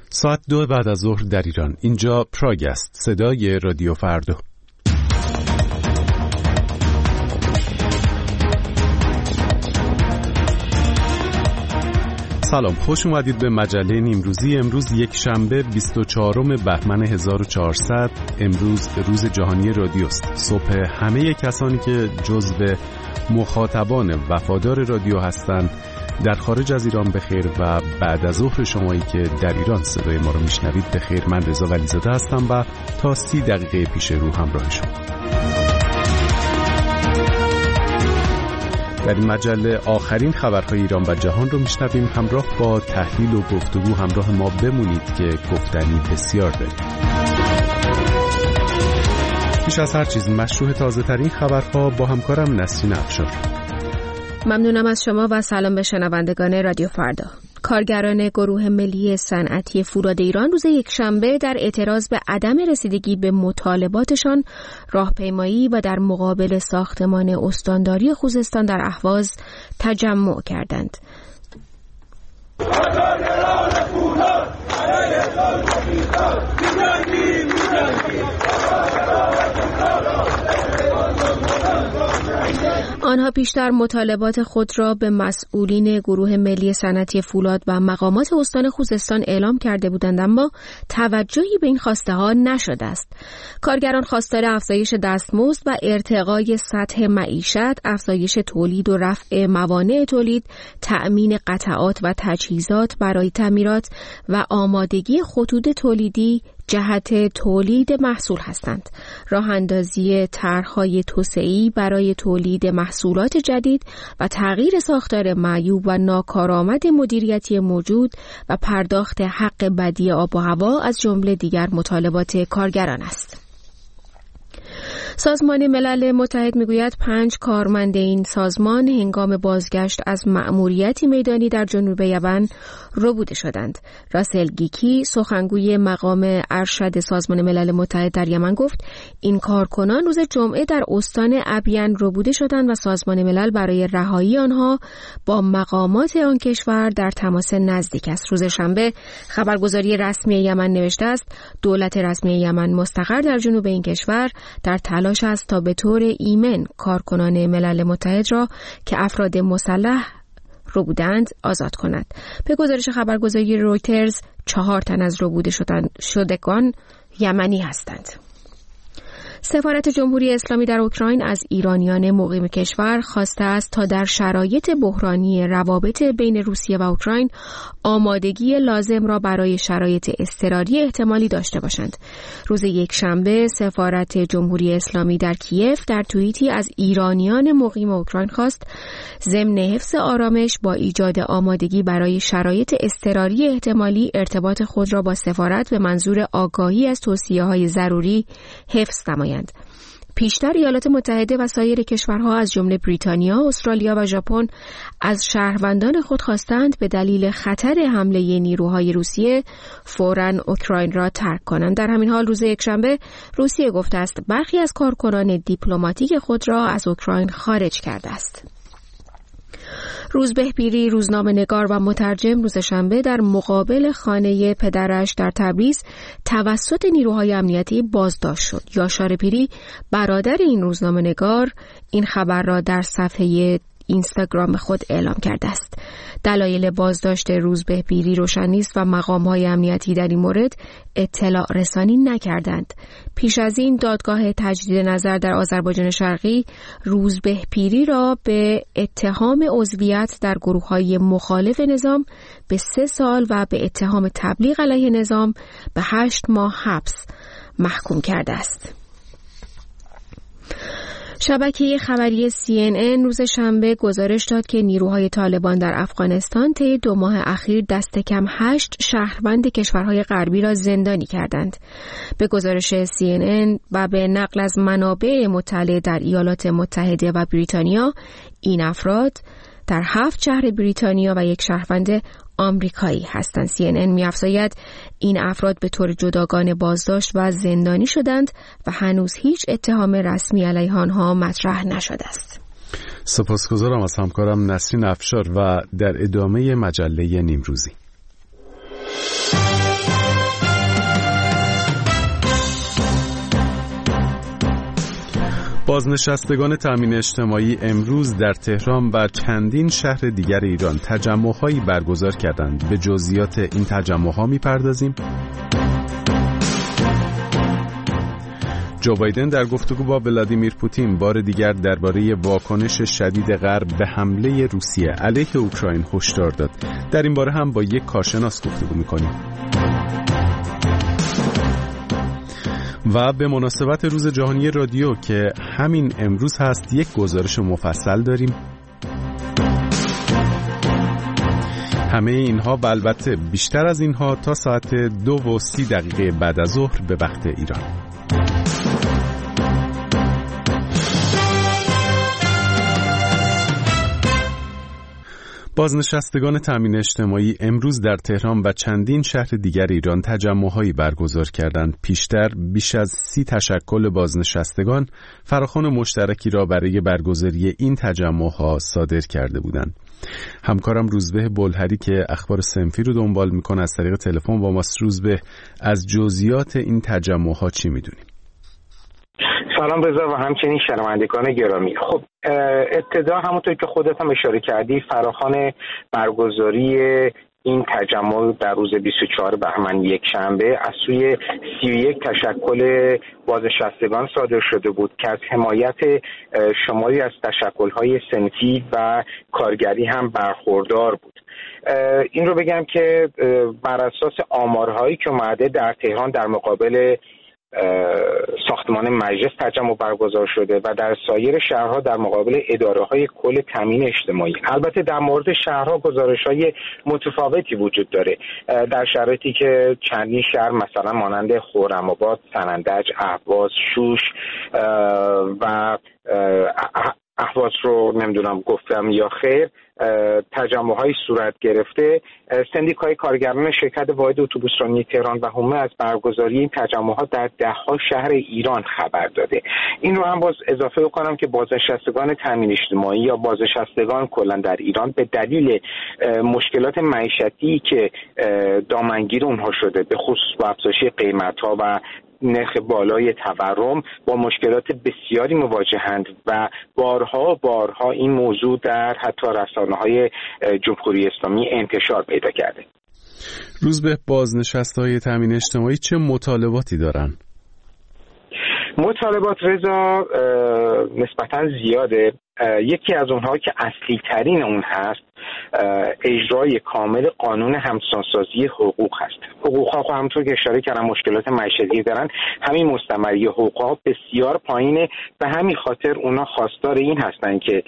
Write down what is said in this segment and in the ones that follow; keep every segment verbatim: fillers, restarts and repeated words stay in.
ساعت دو بعد از ظهر در ایران. اینجا پراگ است، صدای رادیو فردا. سلام، خوش اومدید به مجله نیمروزی. امروز یک شنبه بیست و چهارم بهمن هزار و چهارصد. امروز روز جهانی رادیوست. صبح همه کسانی که جزو مخاطبان وفادار رادیو هستند در خارج از ایران بخیر و بعد از ظهر شمایی که در ایران صدای ما رو میشنوید بخیر. من رضا ولیزاده هستم و تا سی دقیقه پیش رو همراه شما. در این مجله آخرین خبرهای ایران و جهان رو میشنویم. همراه با تحلیل و گفتگو همراه ما بمونید که گفتنی بسیار داریم. پیش از هر چیز مشروع تازه ترین خبرها با همکارم نسرین افشار. ممنونم از شما و سلام به شنوندگان رادیو فردا. کارگران گروه ملی صنعتی فولاد ایران روز یکشنبه در اعتراض به عدم رسیدگی به مطالباتشان راهپیمایی و در مقابل ساختمان استانداری خوزستان در اهواز تجمع کردند. آنها پیشتر مطالبات خود را به مسئولین گروه ملی صنعتی فولاد و مقامات استان خوزستان اعلام کرده بودند، اما توجهی به این خواسته ها نشده است. کارگران خواستار افزایش دستمزد و ارتقای سطح معیشت، افزایش تولید و رفع موانع تولید، تأمین قطعات و تجهیزات برای تعمیرات و آمادگی خطوط تولیدی جهت تولید محصول هستند. راه اندازی طرح‌های توسعه‌ای برای تولید محصولات جدید و تغییر ساختار معیوب و ناکارآمد مدیریتی موجود و پرداخت حق بدی آب و هوا از جمله دیگر مطالبات کارگران است. سازمان ملل متحد میگوید پنج کارمند این سازمان هنگام بازگشت از مأموریتی میدانی در جنوب یمن ربوده شدند. راسل گیکی سخنگوی مقام ارشد سازمان ملل متحد در یمن گفت این کارکنان روز جمعه در استان ابین ربوده شدند و سازمان ملل برای رهایی آنها با مقامات آن کشور در تماس نزدیک است. روز شنبه خبرگزاری رسمی یمن نوشته است دولت رسمی یمن مستقر در جنوب این کشور در تلاش است تا به طور ایمن کارکنان ملل متحد را که افراد مسلح رو بودند آزاد کند. به گزارش خبرگزاری رویترز چهار تن از ربوده شدگان یمنی هستند. سفارت جمهوری اسلامی در اوکراین از ایرانیان مقیم کشور خواسته است تا در شرایط بحرانی روابط بین روسیه و اوکراین آمادگی لازم را برای شرایط اضطراری احتمالی داشته باشند. روز یکشنبه سفارت جمهوری اسلامی در کیف در توییتی از ایرانیان مقیم اوکراین خواست ضمن حفظ آرامش با ایجاد آمادگی برای شرایط اضطراری احتمالی ارتباط خود را با سفارت به منظور آگاهی از توصیه‌های ضروری حفظ نمایند. پیشتر ایالات متحده و سایر کشورها از جمله بریتانیا، استرالیا و ژاپن از شهروندان خود خواستند به دلیل خطر حمله نیروهای روسیه فوراً اوکراین را ترک کنند. در همین حال روز یکشنبه روسیه گفته است برخی از کارکنان دیپلماتیک خود را از اوکراین خارج کرده است. روزبه پیری روزنامه‌نگار و مترجم روز شنبه در مقابل خانه پدرش در تبریز توسط نیروهای امنیتی بازداشت شد. یاشار پیری برادر این روزنامه‌نگار این خبر را در صفحه اینستاگرام خود اعلام کرده است. دلایل بازداشت روزبه پیری روشن نیست و مقام‌های امنیتی در این مورد اطلاع رسانی نکردند. پیش از این دادگاه تجدید نظر در آذربایجان شرقی روزبه پیری را به اتهام عضویت در گروه‌های مخالف نظام به سه سال و به اتهام تبلیغ علیه نظام به هشت ماه حبس محکوم کرده است. شبکه خبری سی ان ان روز شنبه گزارش داد که نیروهای طالبان در افغانستان طی دو ماه اخیر دست کم هشت شهروند کشورهای غربی را زندانی کردند. به گزارش سی ان ان و به نقل از منابع مطلع در ایالات متحده و بریتانیا، این افراد در هفت شهر بریتانیا و یک شهروند آمریکایی هستند. سی ان ان می‌افزاید این افراد به طور جداگانه بازداشت و زندانی شدند و هنوز هیچ اتهام رسمی علیه آنها مطرح نشده است. سپاسگزارم از همکارم نسرین افشار و در ادامه مجله نیمروزی. بازنشستگان تامین اجتماعی امروز در تهران و چندین شهر دیگر ایران تجمع‌هایی برگزار کردند. به جزئیات این تجمع‌ها می‌پردازیم. جو بایدن در گفتگو با ولادیمیر پوتین بار دیگر درباره واکنش شدید غرب به حمله روسیه علیه اوکراین هشدار داد. در این باره هم با یک کارشناس گفتگو می‌کنیم. و به مناسبت روز جهانی رادیو که همین امروز هست یک گزارش مفصل داریم. همه اینها و البته بیشتر از اینها تا ساعت دو و سی دقیقه بعد از ظهر به وقت ایران. بازنشستگان تامین اجتماعی امروز در تهران و چندین شهر دیگر ایران تجمع‌هایی برگزار کردند. پیشتر بیش از سی تشکل بازنشستگان فراخوان مشترکی را برای برگزاری این تجمع‌ها صادر کرده بودند. همکارم روزبه بلهری که اخبار صنفی رو دنبال می‌کنه از طریق تلفن با ماست. روزبه، از جزئیات این تجمع‌ها چی می‌دونی؟ سلام رضا و همچنین شنوندگان گرامی. خب ابتدا همونطور که خودت هم اشاره کردی فراخوان برگزاری این تجمع در روز بیست و چهارم بهمن یک شنبه از سوی سی و یک تشکل بازنشستگان صادر شده بود که از حمایت شماری از تشکل‌های صنفی و کارگری هم برخوردار بود. این رو بگم که بر اساس آمارهایی که اومده در تهران در مقابل ساختمان مجلس تجمع برگزار شده و در سایر شهرها در مقابل اداره‌های کل تامین اجتماعی. البته در مورد شهرها گزارش‌های متفاوتی وجود داره. در شرایطی که چندین شهر مثلا مانند خرم‌آباد، سنندج، اهواز، شوش و اهواز رو نمیدونم گفتم یا خیر تجمع‌های صورت گرفته، سندیکای کارگران شرکت واحد اتوبوسرانی تهران و هومه از برگزاری این تجمع‌ها در ده‌ها شهر ایران خبر داده. این رو هم باز اضافه کنم که بازنشستگان تامین اجتماعی یا بازنشستگان کلا در ایران به دلیل مشکلات معیشتی که دامنگیر اونها شده، به خصوص با افزایش قیمت‌ها و نرخ بالای تورم، با مشکلات بسیاری مواجهند و بارها بارها این موضوع در حتی رسانه‌های جمهوری اسلامی انتشار پیدا کرده. روز به بازنشسته‌های تامین اجتماعی چه مطالباتی دارن؟ مطالبات رضا نسبتاً زیاده. یکی از اونها که اصلی ترین اون هست اجرای کامل قانون همسانسازی حقوق هست. حقوق ها همونطور که اشاره کردم مشکلات معیشتی دارن، همین مستمری حقوق ها بسیار پایینه و همین خاطر اونا خواستار این هستن که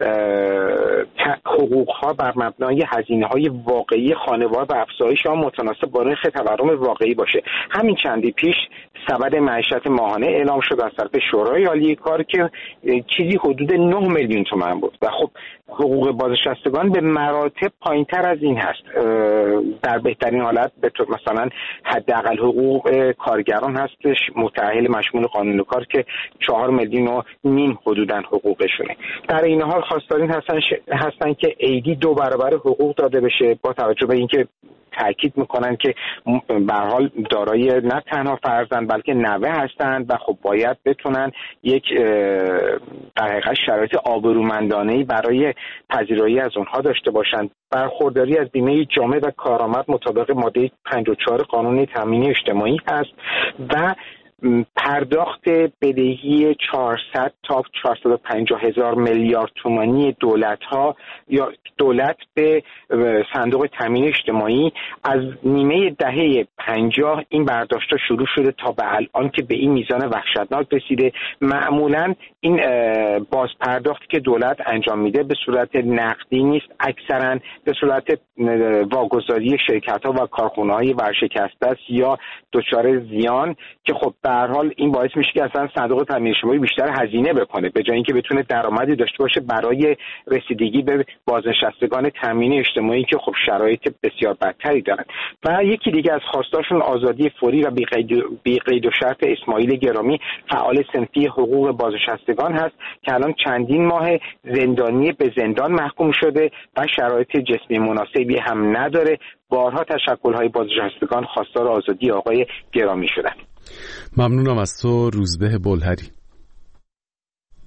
حقوق ها بر مبنای هزینه های واقعی خانوار و افزایش ها متناسب با نرخ تورم واقعی باشه. همین چندی پیش سبد معیشت ماهانه اعلام شد از طرف شورای عالی کار که چیزی حدود نه میلیون تومان بود و خب حقوق بازنشستگان به مراتب پایین‌تر از این هست. در بهترین حالت به طور مثلا حداقل حقوق کارگران هستش متأهل مشمول قانون کار که چهار میلیون و نیم حدوداً حقوقشونه. در این حال خواستارین هستن ش... هستن که عیدی دو برابر حقوق داده بشه، با توجه به اینکه تاکید میکنن که به هر حال دارای نه تنها فرزند بلکه نوه هستند و خب باید بتونن یک در حقیقت شرایط آبرومندانه‌ای برای پذیرایی از اونها داشته باشند. برخورداری از بیمه جامعه و کارآمد مطابق ماده پنجاه و چهار قانون تامین اجتماعی است و پرداخت بدهی چهارصد تا چهارصد و پنجاه هزار میلیارد تومانی دولت ها یا دولت به صندوق تامین اجتماعی از نیمه دهه پنجاه این برداشت شروع شده تا به الان که به این میزان وحشتناک رسیده. معمولا این بازپرداختی که دولت انجام میده به صورت نقدی نیست، اکثرا به صورت واگذاری شرکت ها و کارخانه های ورشکسته است یا دچار زیان که خب به هر حال این باعث میشه که اصلا صندوق تامین اجتماعی بیشتر هزینه بکنه به جای اینکه بتونه درآمدی داشته باشه برای رسیدگی به بازنشستگان تامین اجتماعی که خب شرایط بسیار بدتری دارن. و یکی دیگه از خواستاشون آزادی فوری و بی قید و شرط اسماعیل گرامی، فعال صنفی حقوق بازنشستگان هست که الان چندین ماه زندانی به زندان محکوم شده و شرایط جسمی مناسبی هم نداره. بارها تشکل‌های بازنشستگان خواستار آزادی آقای گرامی شدند. ممنونم از تو روزبه بلهری.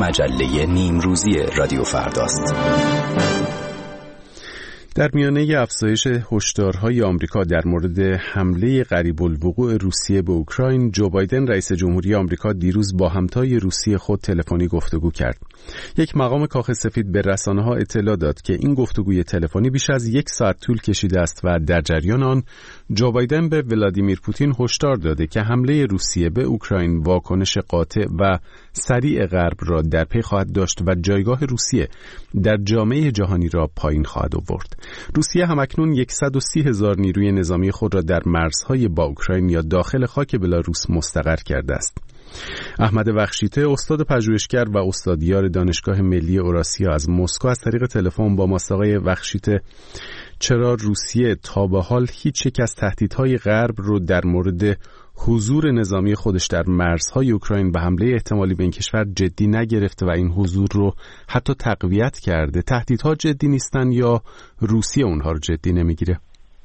مجله نیمروزی رادیو فرداست. در میانه افزایش هشدارهای آمریکا در مورد حمله قریب الوقوع روسیه به اوکراین، جو بایدن رئیس جمهوری آمریکا دیروز با همتای روسی خود تلفنی گفتگو کرد. یک مقام کاخ سفید به رسانه‌ها اطلاع داد که این گفتگوی تلفنی بیش از یک ساعت طول کشیده است و در جریان آن جو بایدن به ولادیمیر پوتین هشدار داده که حمله روسیه به اوکراین واکنش قاطع و سریع غرب را در پی خواهد داشت و جایگاه روسیه در جامعه جهانی را پایین خواهد آورد. روسیه همکنون صد و سی هزار نیروی نظامی خود را در مرزهای با اوکراین یا داخل خاک بلاروس مستقر کرده است. احمد بخشیته، استاد پژوهشگر و استادیار دانشگاه ملی اوراسیا از مسکو، از طریق تلفن با ماست. آقای بخشیته، چرا روسیه تا به حال هیچ یک از تهدیدهای غرب رو در مورد حضور نظامی خودش در مرزهای اوکراین و حمله احتمالی به این کشور جدی نگرفته و این حضور رو حتی تقویت کرده؟ تهدیدها جدی نیستن یا روسیه اونها رو جدی نمیگیره؟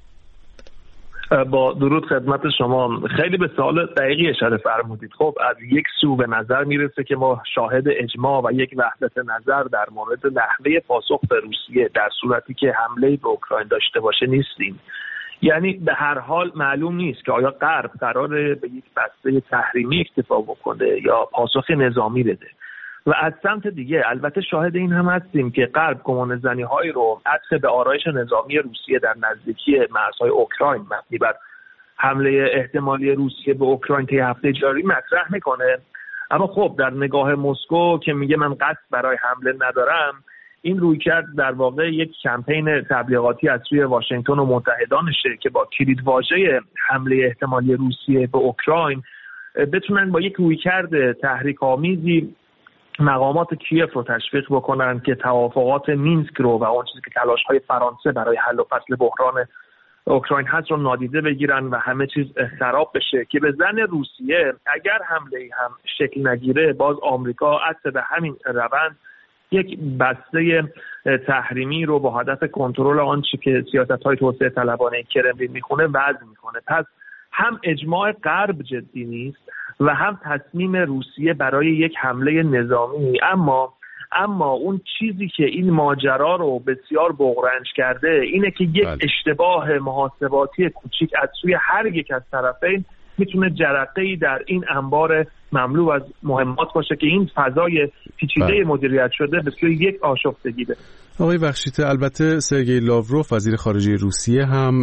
با درود خدمت شما، خیلی به سوال دقیقی اشاره فرمودید. خب از یک سو به نظر میرسه که ما شاهد اجماع و یک وحدت نظر در مورد نحوه پاسخ به روسیه در صورتی که حمله به اوکراین داشته باشه نیستیم. یعنی به هر حال معلوم نیست که آیا غرب قراره به یک بسته تحریمی اکتفا بکنه یا پاسخ نظامی بده. و از سمت دیگه البته شاهد این هم هستیم که غرب گمانه‌زنی‌هایی رو عطف به آرایش نظامی روسیه در نزدیکی مرزهای اوکراین مبنی بر حمله احتمالی روسیه به اوکراین طی هفته جاری مطرح میکنه. اما خب در نگاه مسکو که میگه من قصد برای حمله ندارم، این رویکرد در واقع یک کمپین تبلیغاتی از سوی واشنگتن و متحدانشه که با کلیدواژه حمله احتمالی روسیه به اوکراین بتونن با یک رویکرد تحریک‌آمیزی مقامات کیف رو تشویق بکنن که توافقات مینسک رو و اون چیزی که تلاش‌های فرانسه برای حل و فصل بحران اوکراین هست رو نادیده بگیرن و همه چیز خراب بشه، که به ظن روسیه اگر حمله‌ای هم شکل نگیره باز آمریکا عطف به همین روند یک بسته تحریمی رو با هدف کنترل آنچه که سیاست‌های توسعه طلبانه کرملین میخونه وضع میکنه. پس هم اجماع غرب جدی نیست و هم تصمیم روسیه برای یک حمله نظامی. اما اما اون چیزی که این ماجرا رو بسیار بغرنج کرده اینه که یک بله. اشتباه محاسباتی کوچیک از سوی هر یک از طرفین میتونه جرقه‌ای در این انبار مملو از مهمات باشه که این فضای پیچیده بله. مدیریت شده به سوی یک آشفتگی بده. آقای بخشیته، البته سرگئی لاوروف وزیر خارجه روسیه هم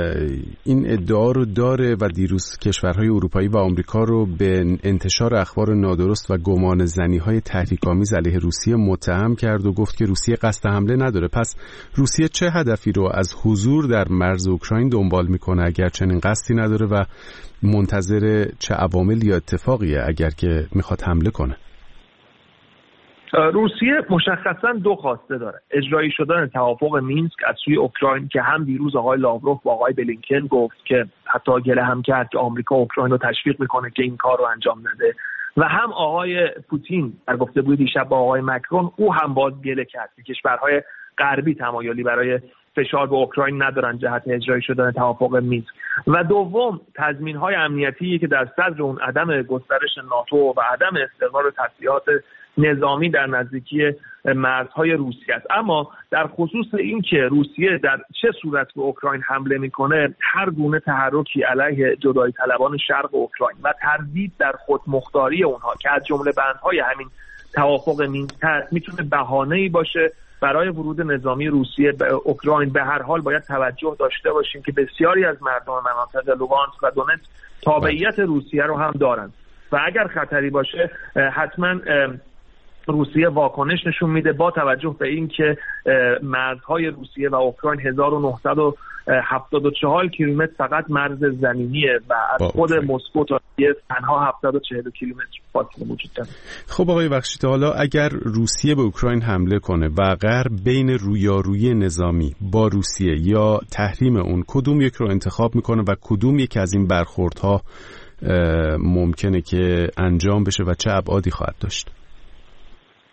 این ادعا رو داره و دیروز کشورهای اروپایی و آمریکا رو به انتشار اخبار نادرست و گمان زنی‌های تحریک‌آمیز علیه روسیه متهم کرد و گفت که روسیه قصد حمله نداره. پس روسیه چه هدفی رو از حضور در مرز اوکراین دنبال میکنه اگر چنین قصدی نداره و منتظر چه عوامل یا اتفاقیه اگر که میخواد حمله کنه؟ روسیه مشخصا دو خواسته داره: اجرایی شدن توافق مینسک از سوی اوکراین که هم دیروز آقای لاوروف با آقای بلینکن گفت که حتی گله هم کرد که آمریکا اوکراین رو تشویق میکنه که این کار رو انجام نده، و هم آقای پوتین در گفتگوی دیشب با آقای مکرون او هم باز گله کرد که کشورهای غربی تمایلی برای فشار به اوکراین ندارن جهت اجرایی شدن توافق مینسک. و دوم تضمین‌های امنیتی که در صدر اون عدم گسترش ناتو و عدم استقرار تسلیحات نظامی در نزدیکی مرزهای روسیه است. اما در خصوص این که روسیه در چه صورت به اوکراین حمله میکنه، هر گونه تحرکی علیه جدایی طلبان شرق اوکراین و تردید در خودمختاری اونها که از جمله بندهای همین توافق مینسک است میتونه بهانه‌ای باشه برای ورود نظامی روسیه به اوکراین. به هر حال باید توجه داشته باشیم که بسیاری از مردم مناطق لوگانسک و دونتسک تابعیت روسیه رو هم دارن و اگر خطری باشه حتما روسیه واکنش نشون میده، با توجه به این که مرزهای روسیه و اوکراین هزار و نهصد و هفتاد و چهار کیلومتر فقط مرز زمینیه و از خود مسکو تا کیف تنها هفتصد و چهل کیلومتر فاصله وجود داره. خب آقای بخشیته، حالا اگر روسیه به اوکراین حمله کنه و غرب بین رویارویی نظامی با روسیه یا تحریم اون، کدوم یک رو انتخاب میکنه و کدوم یک از این برخوردها ممکنه که انجام بشه و چه ابعادی خواهد داشت؟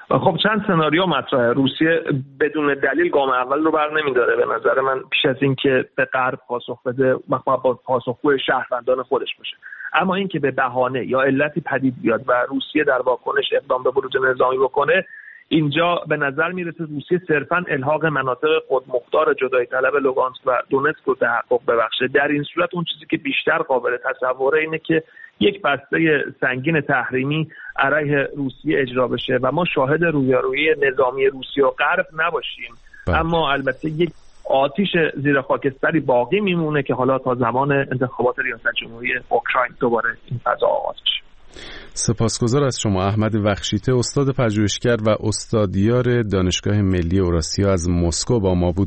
و خب چند سناریو مطرحه. روسیه بدون دلیل گام اول رو بر نمیداره. به نظر من پیش از این که به غرب پاسخ بده مخاطب با پاسخگوی شهروندان خودش باشه. اما این که به بهانه یا علتی پدید بیاد و روسیه در واکنش اقدام به بروز نظامی بکنه، اینجا به نظر میرسه روسیه صرفاً الحاق مناطق خودمختار جدایی طلب لوگانسک و دونتسک رو تحقق ببخشه. در این صورت اون چیزی که بیشتر قابل تصوره اینه که یک بسته سنگین تحریمی علیه روسیه اجرا بشه و ما شاهد رویارویی نظامی روسیه و غرب نباشیم. بله. اما البته یک آتش زیر خاکستری باقی میمونه که حالا تا زمان انتخابات ریاست جمهوری اوکراین دوباره این فضا آغاز بشه. سپاسگزار از شما احمد وخشیته، استاد پژوهشگر و استادیار دانشگاه ملی اوراسیا از مسکو با ما بود.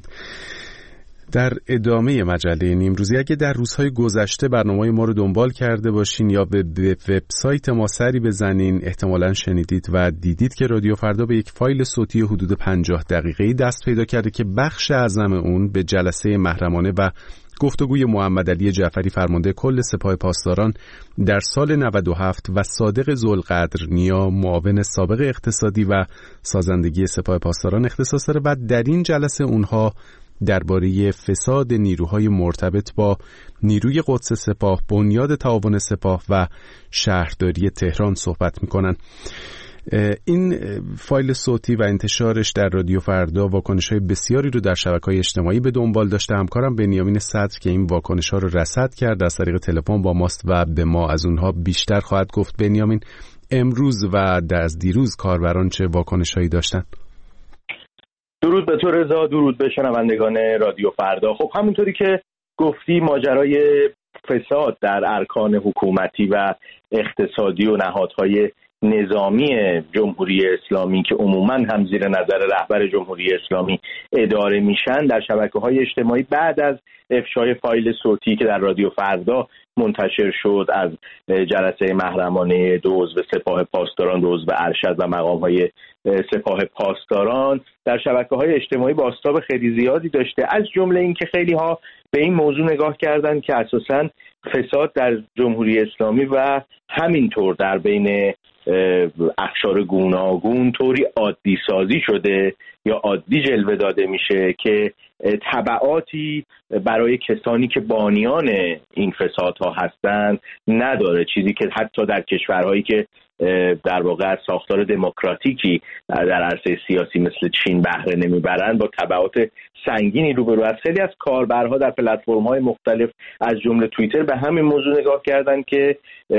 در ادامه مجله نیمروزی اگه در روزهای گذشته برنامه ما رو دنبال کرده باشین یا به وبسایت ما سری بزنین، احتمالاً شنیدید و دیدید که رادیو فردا به یک فایل صوتی حدود پنجاه دقیقه‌ای دست پیدا کرده که بخش اعظم اون به جلسه محرمانه و گفتگوی محمد علی جعفری فرمانده کل سپاه پاسداران در سال نود و هفت و صادق ذوالقدرنیا معاون سابق اقتصادی و سازندگی سپاه پاسداران اختصاص داره و در این جلسه اونها درباره فساد نیروهای مرتبط با نیروی قدس سپاه، بنیاد تعاون سپاه و شهرداری تهران صحبت میکنن. این فایل صوتی و انتشارش در رادیو فردا واکنش‌های بسیاری رو در شبکه‌های اجتماعی به دنبال داشته. همکارم بنیامین صدر که این واکنش‌ها رو رصد کرد از طریق تلفن با ماست و به ما از اونها بیشتر خواهد گفت. بنیامین، امروز و از دیروز کاربران چه واکنش‌هایی داشتن؟ درود به تو رضا، درود به شنوندگان رادیو فردا. خب همونطوری که گفتی ماجرای فساد در ارکان حکومتی و اقتصادی و نهادهای نظامی جمهوری اسلامی که عموماً هم زیر نظر رهبر جمهوری اسلامی اداره میشن در شبکه‌های اجتماعی بعد از افشای فایل صوتی که در رادیو فردا منتشر شد از جلسه محرمانه دو عضو سپاه پاسداران، دو عضو ارشد و مقام‌های سپاه پاسداران در شبکه‌های اجتماعی بازتاب خیلی زیادی داشته، از جمله اینکه خیلی‌ها به این موضوع نگاه کردند که اساساً فساد در جمهوری اسلامی و همینطور در بین اقشار گوناگون طوری عادی سازی شده یا عادی جلوه داده میشه که تبعاتی برای کسانی که بانیان این فسادها هستند نداره، چیزی که حتی در کشورهایی که در واقع از ساختار دموکراتیکی در عرصه سیاسی مثل چین بهره نمیبرند با تبعات سنگینی روبرو است. خیلی از کاربرها در پلتفرم‌های مختلف از جمله توییتر به همین موضوع نگاه کردند که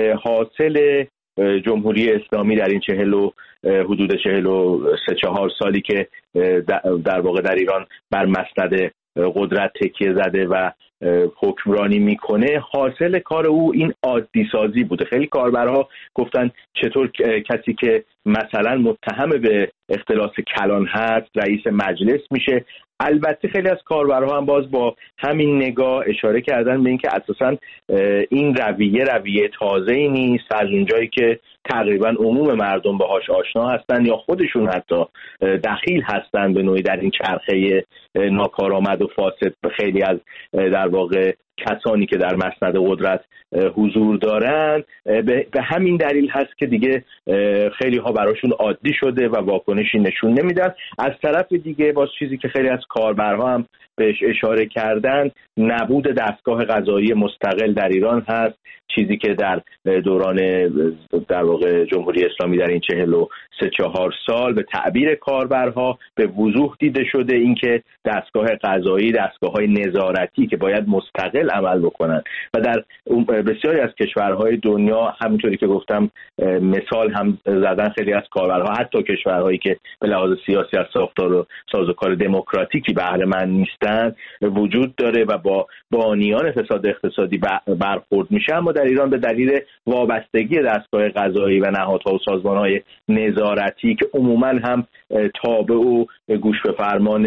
حاصل جمهوری اسلامی در این چهل و حدود چهل و سه چهار سالی که در واقع در ایران بر مسند قدرت تکیه زده و حکمرانی میکنه، حاصل کار او این عادی سازی بوده. خیلی کاربرها گفتن چطور کسی که مثلا متهم به اختلاس کلان هست رئیس مجلس میشه. البته خیلی از کاربرها هم باز با همین نگاه اشاره کردن به اینکه اساساً این رویه رویه تازه‌ای نیست، از اونجایی که تقریبا عموم مردم باهاش آشنا هستن یا خودشون حتی دخیل هستن به نوعی در این چرخه ناکارآمد و فاسد خیلی از در واقع کسانی که در مسند قدرت حضور دارن، به همین دلیل هست که دیگه خیلی ها براشون عادی شده و واکنشی نشون نمیدن. از طرف دیگه باز چیزی که خیلی از کاربرها هم بهش اشاره کردن نبود دستگاه قضایی مستقل در ایران هست، چیزی که در دوران در واقع جمهوری اسلامی در این چهل و سه چهار سال به تعبیر کاربرها به وضوح دیده شده، اینکه دستگاه قضایی دستگاه‌های نظارتی که باید مستقل عمل بکنن و در بسیاری از کشورهای دنیا همونطوری که گفتم مثال هم زدن خیلی از کاربرها، حتی کشورهایی که به لحاظ سیاسی از ساختار و سازوکار دموکراتیکی بهره مند نیستن وجود داره و با بانیان فساد اقتصادی برخورد میشه. اما در ایران به دلیل وابستگی دستگاه قضایی و نهادها و سازمانهای نظارتی که عموما هم تابع و گوش به فرمان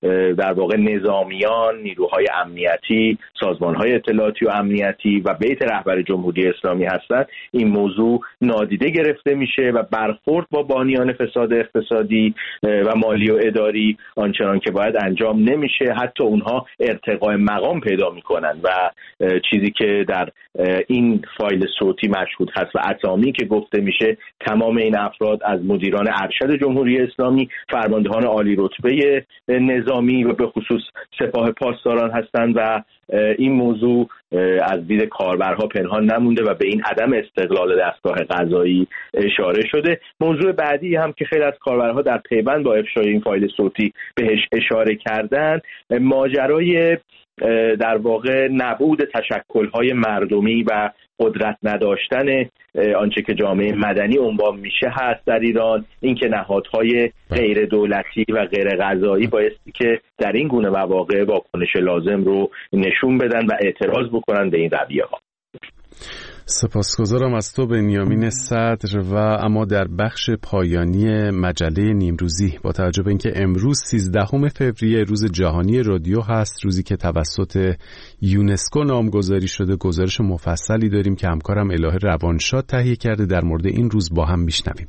در واقع نظامیان، نیروهای امنیتی، سازمانهای اطلاعاتی و امنیتی و بیت رهبر جمهوری اسلامی هستند، این موضوع نادیده گرفته میشه و برخورد با بانیان فساد اقتصادی و مالی و اداری آنچنان که باید انجام نمیشه. حتی اونها ارتقای مقام پیدا میکنن و چیزی که در این فایل صوتی مشهود هست و اسامی که گفته میشه، تمام این افراد از مدیران ارشد جمهوری اسلامی، فرماندهان عالی رتبه نظامی و به خصوص سپاه پاسداران هستند و این موضوع از دید کاربرها پنهان نمونده و به این عدم استقلال دستگاه قضایی اشاره شده. موضوع بعدی هم که خیلی از کاربرها در پیوند با افشای این فایل صوتی بهش اشاره کردن، ماجرای در واقع نبود تشکل‌های مردمی و قدرت نداشتن آنچه که جامعه مدنی عنوان میشه هست در ایران. اینکه نهادهای غیر دولتی و غیر قضایی بایستی که در این گونه مواقع واکنش لازم رو نشون بدن و اعتراض بکنن به این رویه ها. سپاسگزارم از تو بنیامین صدر. و اما در بخش پایانی مجله نیمروزی، با توجه به اینکه امروز سیزدهم فوریه روز جهانی رادیو هست، روزی که توسط یونسکو نامگذاری شده، گزارش مفصلی داریم که همکارم الهه روانشاد تهیه کرده. در مورد این روز با هم میشنویم.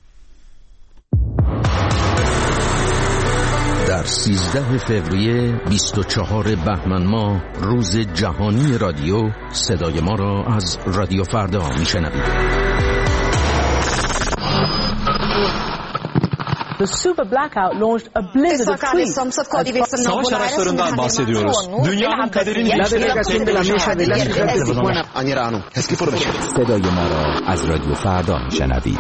در سیزده فوریه بیست و چهار بهمن ماه روز جهانی رادیو، صدای ما را از رادیو فردا میشنوید. The super blackout launched a blizzard of tweets. Savaş araçlarından bahsediyoruz. Dünyanın kaderini صدای ما را از رادیو فردا میشنوید.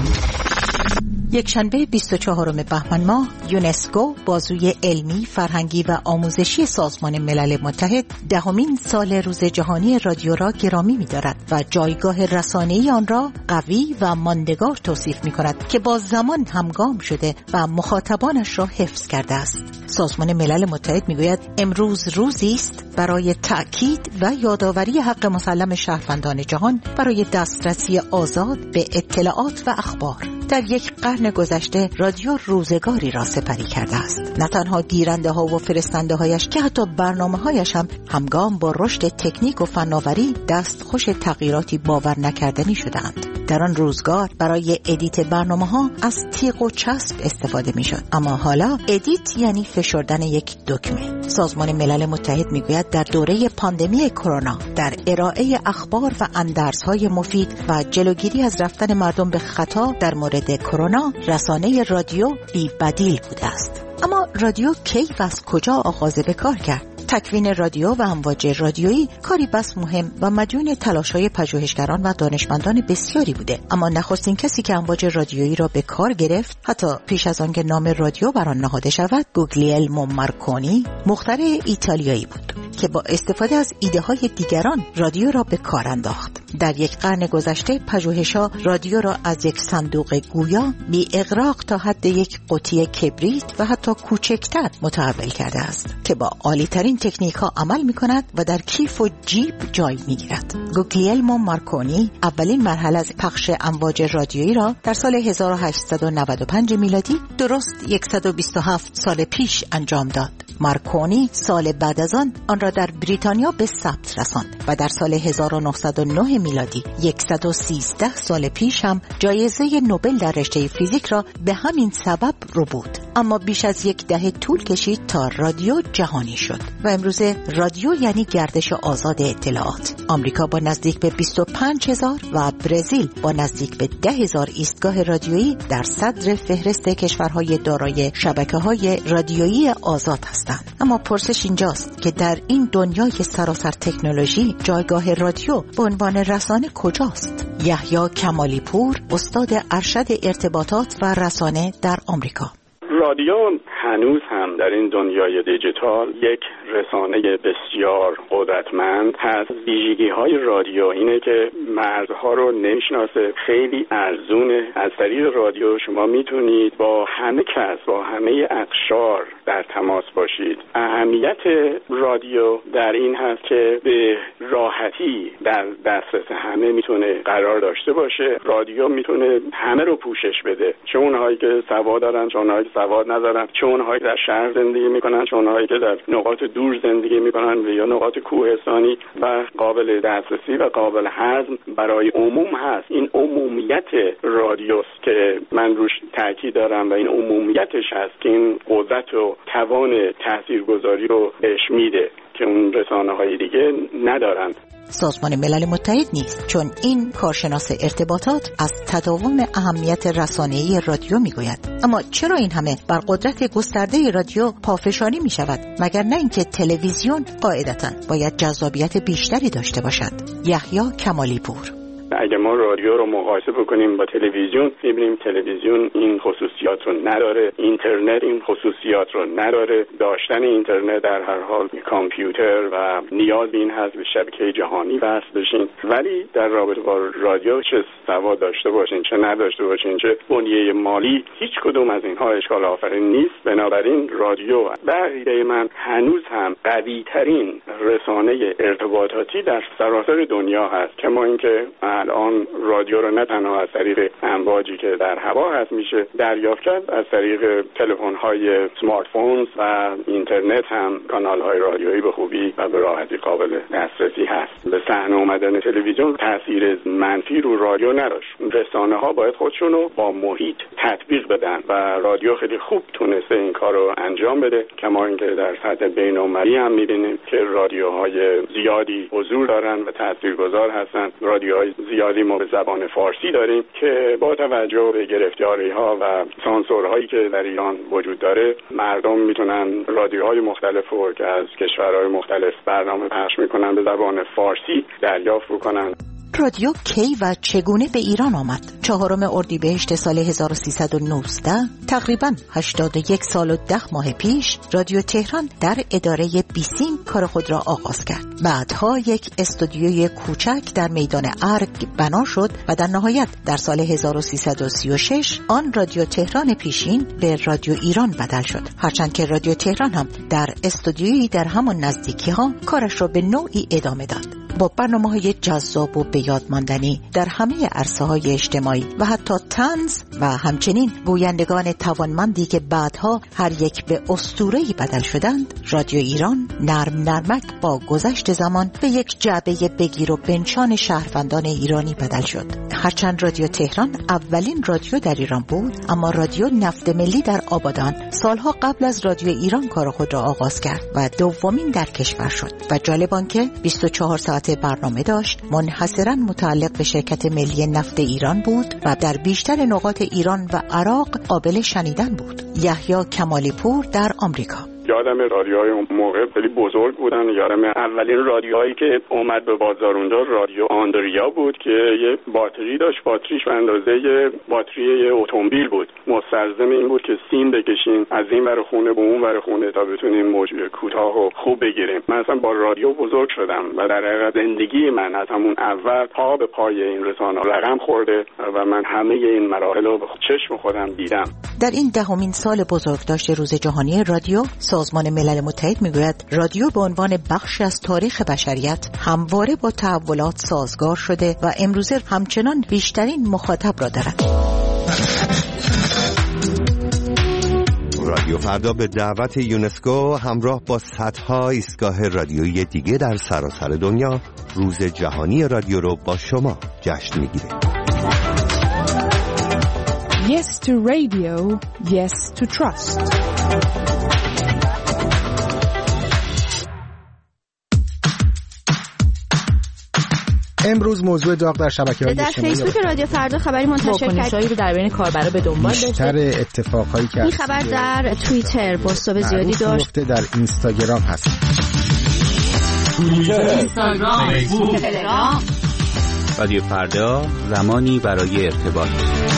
یک شنبه بیست و چهارم بهمن ماه یونسکو، بازوی علمی، فرهنگی و آموزشی سازمان ملل متحد، دهمین سال روز جهانی رادیو را گرامی می‌دارد و جایگاه رسانه‌ای آن را قوی و ماندگار توصیف می‌کند که با زمان همگام شده و مخاطبانش را حفظ کرده است. سازمان ملل متحد می‌گوید امروز روزی است برای تأکید و یادآوری حق مسلم شهروندان جهان برای دسترسی آزاد به اطلاعات و اخبار. در یک قرن گذشته رادیو روزگاری را سپری کرده است. نه تنها گیرنده ها و فرستنده هایش که حتی برنامه هایش هم همگام با رشد تکنیک و فناوری دستخوش تغییراتی باور نکردنی شدند. در آن روزگار برای ادیت برنامه ها از تیغ و چسب استفاده می شد، اما حالا ادیت یعنی فشردن یک دکمه. سازمان ملل متحد می گوید در دوره پاندمی کرونا در ارائه اخبار و اندرزهای مفید و جلوگیری از رفتن مردم به خطا در مورد کرونا، رسانه رادیو بی بدیل بوده است. اما رادیو کی و از کجا آغاز به کار کرد؟ تکوین رادیو و امواج رادیویی کاری بس مهم و مدیون تلاش‌های پژوهشگران و دانشمندان بسیاری بوده، اما نخستین کسی که امواج رادیویی را به کار گرفت، حتی پیش از آن که نام رادیو بر آن نهاده شود، گوگلیلمو مارکونی، مخترع ایتالیایی بود که با استفاده از ایده‌های دیگران رادیو را به کار انداخت. در یک قرن گذشته پژوهش‌ها رادیو را از یک صندوق گویا بی اغراق تا حد یک قوطی کبریت و حتی کوچکتر متحول کرده است که با عالی‌ترین تکنیک‌ها عمل می‌کند و در کیف و جیب جای می‌گیرد. گوگلیلمو مارکونی اولین مرحله از پخش امواج رادیویی را در سال هزار و هشتصد و نود و پنج میلادی، درست صد و بیست و هفت سال پیش انجام داد. مارکونی سال بعد از آن آن را در بریتانیا به ثبت رساند و در سال هزار و نهصد و نه میلادی، صد و سیزده سال پیش هم جایزه نوبل در رشته فیزیک را به همین سبب رو بود. اما بیش از یک دهه طول کشید تا رادیو جهانی شد و امروز رادیو یعنی گردش آزاد اطلاعات. آمریکا با نزدیک به بیست و پنج هزار و برزیل با نزدیک به ده هزار ایستگاه رادیویی در صدر فهرست کشورهای دارای شبکه‌های رادیویی آزاد هستند. اما پرسش اینجاست که در این دنیای سراسر تکنولوژی جایگاه رادیو به عنوان رسانه کجاست؟ یحیی کمالی پور، استاد ارشد ارتباطات و رسانه در آمریکا. رادیو هنوز هم در این دنیای دیجیتال یک رسانه بسیار قدرتمند هست. ویژگی های رادیو اینه که مرزها رو نمیشناسه، خیلی ارزونه. از طریق رادیو شما میتونید با همه کس، با همه اقشار در تماس باشید. اهمیت رادیو در این هست که به راحتی در دسترس همه میتونه قرار داشته باشه. رادیو میتونه همه رو پوشش بده، چه اونهایی که سواد دارن، چه اونهایی که سواد ندارن، چه اونهایی در شهر زندگی میکنن، چه اونهایی که در نقاط دور زندگی میکنن و یا نقاط کوهستانی و قابل دسترسی و قابل هضم برای عموم هست. این عمومیت رادیوست که من روش تاکید دارم و این عمومیتش هست که این قدرت و توان تاثیرگذاری رو بهش میده که اون رسانه‌های دیگه ندارن. سازمان ملل متحد نیست، چون این کارشناس ارتباطات از تداوم اهمیت رسانه‌ای رادیو میگوید. اما چرا این همه بر قدرت گسترده رادیو پافشاری می شود؟ مگر نه اینکه تلویزیون قاعدتاً باید جذابیت بیشتری داشته باشد؟ یحیی کمالی پور: اگه ما رادیو رو مقایسه بکنیم با تلویزیون، می‌بینیم تلویزیون این خصوصیات رو نداره، اینترنت این خصوصیات رو نداره. داشتن اینترنت در هر حال کامپیوتر و نیاز به این هست به شبکه جهانی وصل بشین، ولی در رابطه با رادیو چه سواد داشته باشین چه نداشته باشین چه بنیه مالی، هیچ کدوم از اینها اشکال آفرین نیست. بنابراین رادیو به عقیده من هنوز هم قوی‌ترین رسانه ارتباطاتی در سراسر دنیا هست. کما اینکه الان رادیو رو نه تنها از طریق امواجی که در هوا هست میشه دریافت کرد، از طریق تلفن‌های سمارت فونز و اینترنت هم کانال‌های رادیویی به خوبی و به راحتی قابل دسترسی هست. به صحنه اومدن تلویزیون تاثیر منفی رو رادیو نداشت. رسانه‌ها باید خودشون رو با محیط تطبیق بدن و رادیو خیلی خوب تونسته این کار رو انجام بده. کما اینکه در سطح بین‌المللی هم می‌بینیم که رادیوهای زیادی حضور دارن و تاثیرگذار هستن. رادیوهای زیادی ما به زبان فارسی داریم که با توجه به گرفتاری‌ها و سانسورهایی که در ایران وجود داره، مردم میتونن رادیوهای مختلف رو که از کشورهای مختلف برنامه پخش میکنن به زبان فارسی دریافت بکنن. رادیو کی و چگونه به ایران آمد؟ چهارم اردیبهشت سال هزار و سیصد و نوزده، تقریباً هشتاد و یک سال و ده ماه پیش، رادیو تهران در اداره بیسیم کار خود را آغاز کرد. بعدها یک استودیوی کوچک در میدان ارگ بنا شد و در نهایت در سال هزار و سیصد و سی و شش آن رادیو تهران پیشین به رادیو ایران بدل شد. هرچند که رادیو تهران هم در استودیویی در همان نزدیکی ها کارش را به نوعی ادامه داد، با برنامه‌های جذاب و بیاد ماندنی در همه عرصه‌های اجتماعی و حتی طنز و همچنین گویندگان توانمندی که بعدها هر یک به اسطوره‌ای بدل شدند. رادیو ایران نرم نرمک با گذشت زمان به یک جعبه بگیر و بنشان شهروندان ایرانی بدل شد. هرچند رادیو تهران اولین رادیو در ایران بود، اما رادیو نفت ملی در آبادان سالها قبل از رادیو ایران کار خود را آغاز کرد و دومین در کشور شد. و جالب آنکه بیست و چهار ساعت برنامه داشت، منحصراً متعلق به شرکت ملی نفت ایران بود و در بیشتر نقاط ایران و عراق قابل شنیدن بود. یحیی کمالی پور در آمریکا: یادم رادیوهای اون موقع خیلی بزرگ بودن. یادم اولین رادیوهایی که اومد به بازار اونجا رادیو آندریا بود که یه باتری داشت، باتریش به اندازه باتری اتومبیل بود. مستلزم این بود که سیم بکشیم از این ور خونه به اون ور خونه تا بتونیم موج کوتاه و خوب بگیریم. من اصلا با رادیو بزرگ شدم و در حقیقت زندگی من از همون اول پا به پای این رسانه رقم خورده و من همه این مراحل رو به چشم خودم دیدم. در این دهمین سال بزرگداشت روز جهانی رادیو، سازمان ملل متحد میگوید رادیو به عنوان بخشی از تاریخ بشریت همواره با تحولات سازگار شده و امروزه همچنان بیشترین مخاطب را دارد. رادیو فردا به دعوت یونسکو همراه با صدها ایستگاه رادیویی دیگه در سراسر دنیا روز جهانی رادیو رو با شما جشن میگیره. Yes to radio, yes to trust. امروز موضوع داغ در شبکه‌های اجتماعی در فیسبوک رادیو فردا خبری منتشر کرد رو در بین کاربرا به دنبال داشته. بیشتر اتفاقایی که این خبر در توییتر پست‌های زیادی داشت. در اینستاگرام هست. اینستاگرام، فیسبوک، تلگرام. رادیو فردا زمانی برای ارتباط.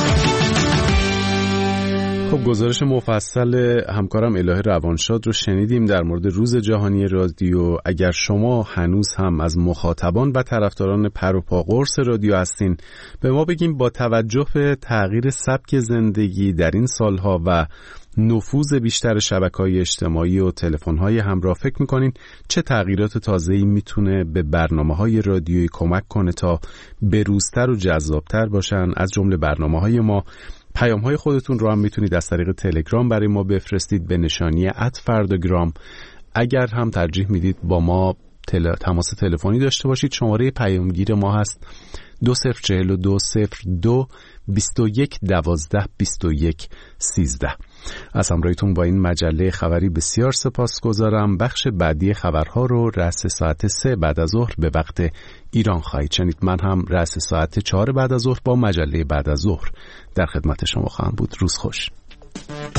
خب گزارش مفصل همکارم الهه روانشاد رو شنیدیم در مورد روز جهانی رادیو. اگر شما هنوز هم از مخاطبان و طرفداران پر و پا قرص رادیو هستین، به ما بگیم با توجه به تغییر سبک زندگی در این سالها و نفوذ بیشتر شبکه‌های اجتماعی و تلفن‌های همراه فکر می‌کنین چه تغییرات تازه‌ای میتونه به برنامه‌های رادیویی کمک کنه تا بروزتر و جذابتر باشن؟ از جمله برنامه‌های ما پیام های خودتون رو هم میتونید از طریق تلگرام برای ما بفرستید به نشانی ات فرداگرام. اگر هم ترجیح میدید با ما تل... تماس تلفنی داشته باشید، شماره پیامگیر ما هست دو صفر چهل و دو صفر دو بیست و یک دوازده بیست و یک سیزده. از همراهیتون با این مجله خبری بسیار سپاسگزارم. بخش بعدی خبرها رو رأس ساعت سه بعد از ظهر به وقت ایران خواهید شنید. من هم رأس ساعت چهار بعد از ظهر با مجله بعد از ظهر در خدمت شما خواهم بود. روز خوش.